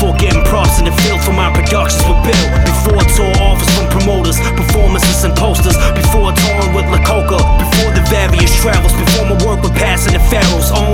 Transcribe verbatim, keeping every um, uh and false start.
Before getting props in the field for my productions were built. Before tour offers from promoters, performances and posters. Before touring with La Coca, before the various travels. Before my work with passing the pharaohs. Own